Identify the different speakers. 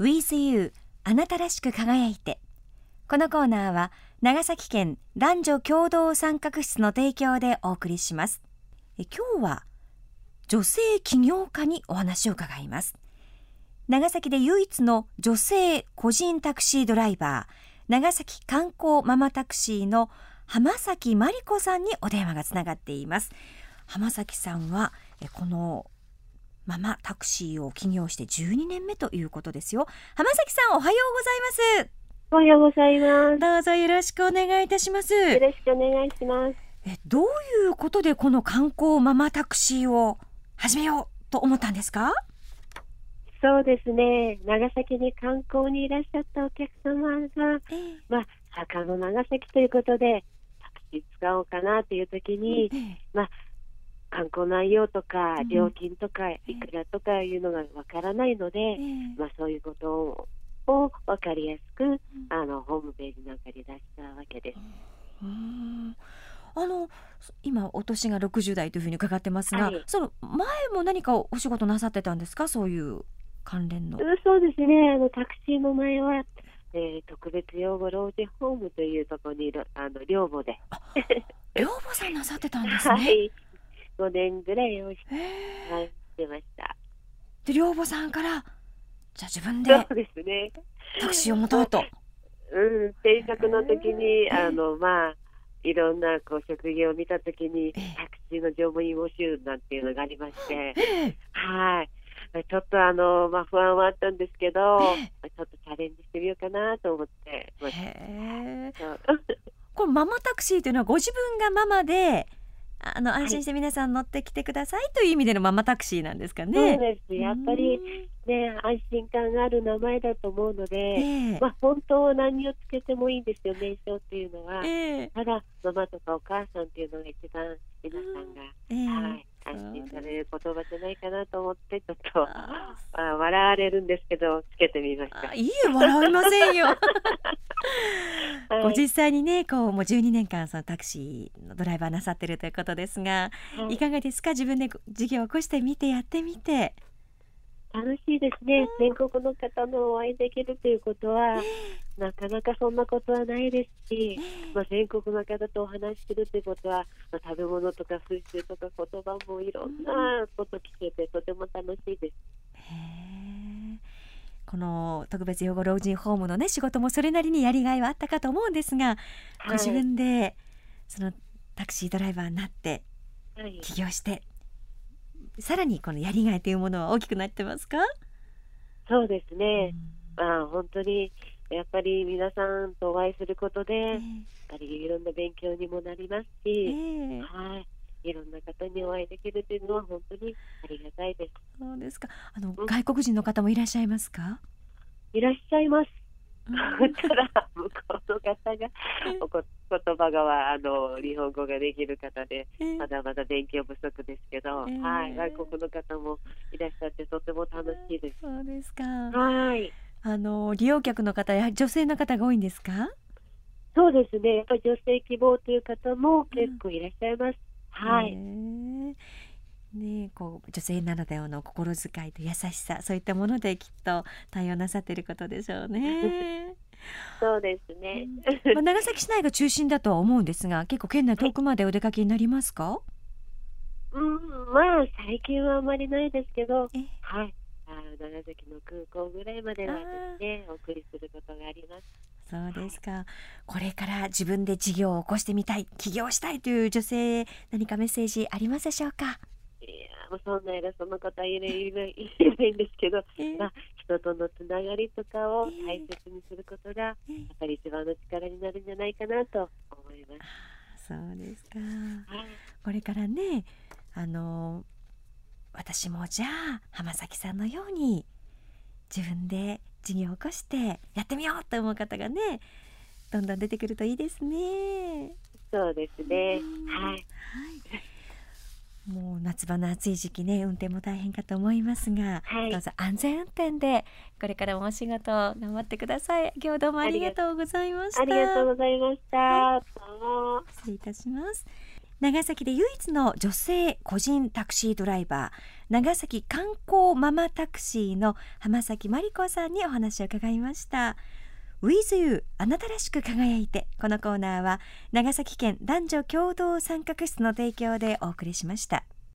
Speaker 1: With You あなたらしく輝いて。このコーナーは長崎県男女共同参画室の提供でお送りします。今日は女性起業家にお話を伺います。長崎で唯一の女性個人タクシードライバー、長崎観光ママタクシーの浜崎真理子さんにお電話がつながっています。浜崎さんはこのママタクシーを起業して12年目ということですよ。浜崎さん、おはようございます。
Speaker 2: おはようございます。
Speaker 1: どうぞよろしくお願いいたします。
Speaker 2: よろしくお願いします。
Speaker 1: どういうことでこの観光ママタクシーを始めようと思ったんですか？
Speaker 2: そうですね、長崎に観光にいらっしゃったお客様が、坂の長崎ということでタクシー使おうかなという時に、観光内容とか料金とかいくらとかいうのがわからないので、そういうことをわかりやすくホームページなんかに出したわけです。
Speaker 1: 今お年が60代というふうに伺ってますが、その前も何かお仕事なさってたんですか？そういう関連の。
Speaker 2: そうですね、タクシーの前は、特別養護老人ホームというところに寮母で
Speaker 1: 寮母さんなさってたんですね。
Speaker 2: 5年ぐらいをしてました。
Speaker 1: で寮母さんからじゃあ自分でタクシーを持とうと。
Speaker 2: 転職の時にいろんな職業を見た時にタクシーの乗務員募集なんていうのがありまして、ちょっと不安はあったんですけど、ちょっとチャレンジしてみようかなと思ってました。
Speaker 1: これママタクシーというのはご自分がママで安心して皆さん乗ってきてくださいという意味でのママタクシーなんですかね。
Speaker 2: そうです。やっぱりね、安心感がある名前だと思うので、本当は何をつけてもいいんですよ、名称っていうのは。ただママとかお母さんっていうのが一番皆さんが、安心される言葉じゃないかなと思ってちょっと笑われるんですけどつけてみました。
Speaker 1: いいえ、笑いませんよ。実際にねもう12年間そのタクシーのドライバーなさってるということですが、いかがですか？自分で事業を起こしてみてやってみて。
Speaker 2: 楽しいですね。全国の方のお会いできるということは、なかなかそんなことはないですし、全国の方とお話しするということは、食べ物とか風習とか言葉もいろんなこと聞けてとても楽しいです。
Speaker 1: この特別養護老人ホームのね仕事もそれなりにやりがいはあったかと思うんですが、ご自分でそのタクシードライバーになって起業して、さらにこのやりがいというものは大きくなってますか？
Speaker 2: そうですね、本当にやっぱり皆さんとお会いすることで、やっぱりいろんな勉強にもなりますし、いろんな方にお会いできるというのは本当にありがたいです。
Speaker 1: そうですか。外国人の方もいらっしゃいますか？
Speaker 2: いらっしゃいます。ただ向こうの方が言葉が日本語ができる方で、まだまだ勉強不足ですけど、外国の方もいらっしゃってとても楽しいです。
Speaker 1: そうですか。
Speaker 2: 利
Speaker 1: 用客の方やはり女性の方が多いんですか？
Speaker 2: そうですね、やっぱり女性希望という方も結構いらっしゃいます。
Speaker 1: 女性ならではの心遣いと優しさ、そういったものできっと対応なさっていることでしょうね。
Speaker 2: そうですね。
Speaker 1: 長崎市内が中心だとは思うんですが、結構県内遠くまでお出かけになりますか？
Speaker 2: 最近はあまりないですけど、長崎の空港ぐらいまではですね、お送りすることがあります。
Speaker 1: そうですか。これから自分で事業を起こしてみたい、起業したいという女性、何かメッセージありますでしょうか？
Speaker 2: そんな偉そうなことは言えないんですけど、人とのつながりとかを大切にすることがやっぱり一番の力になるんじゃないかなと思います。
Speaker 1: そうですか。これからね、私もじゃあ浜崎さんのように自分で事業を起こしてやってみようと思う方がね、どんどん出てくるといいですね。
Speaker 2: そうですね。
Speaker 1: もう夏場の暑い時期ね、運転も大変かと思いますが、どうぞ安全運転でこれからもお仕事頑張ってください。今日どうもありがとうございました。
Speaker 2: ありがとうございました。
Speaker 1: 失礼いたします。 長崎で唯一の女性個人タクシードライバー、長崎観光ママタクシーの浜崎真理子さんにお話を伺いました。 With You あなたらしく輝いて、このコーナーは長崎県男女共同参画室の提供でお送りしました。